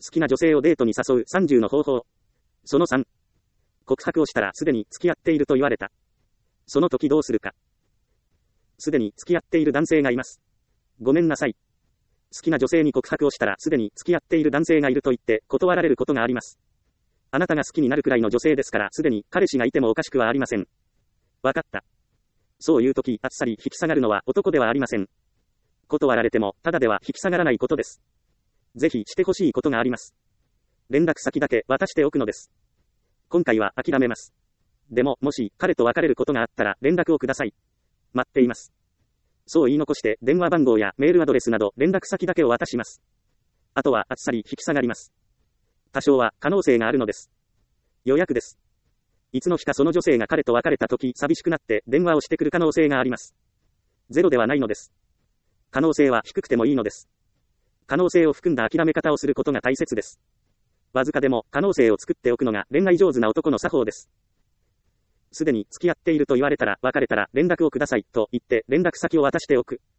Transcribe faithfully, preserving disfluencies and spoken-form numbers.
好きな女性をデートに誘うさんじゅうの方法。そのさん。告白をしたらすでに付き合っていると言われた。その時どうするか。すでに付き合っている男性がいます。ごめんなさい。好きな女性に告白をしたらすでに付き合っている男性がいると言って断られることがあります。あなたが好きになるくらいの女性ですからすでに彼氏がいてもおかしくはありません。わかった。そういう時あっさり引き下がるのは男ではありません。断られてもただでは引き下がらないことです。ぜひしてほしいことがあります。連絡先だけ渡しておくのです。今回は諦めます。でももし彼と別れることがあったら連絡をください。待っています。そう言い残して電話番号やメールアドレスなど連絡先だけを渡します。あとはあっさり引き下がります。多少は可能性があるのです。予約です。いつの日かその女性が彼と別れた時寂しくなって電話をしてくる可能性があります。ゼロではないのです。可能性は低くてもいいのです。可能性を含んだ諦め方をすることが大切です。わずかでも可能性を作っておくのが恋愛上手な男の作法です。すでに付き合っていると言われたら別れたら連絡をくださいと言って連絡先を渡しておく。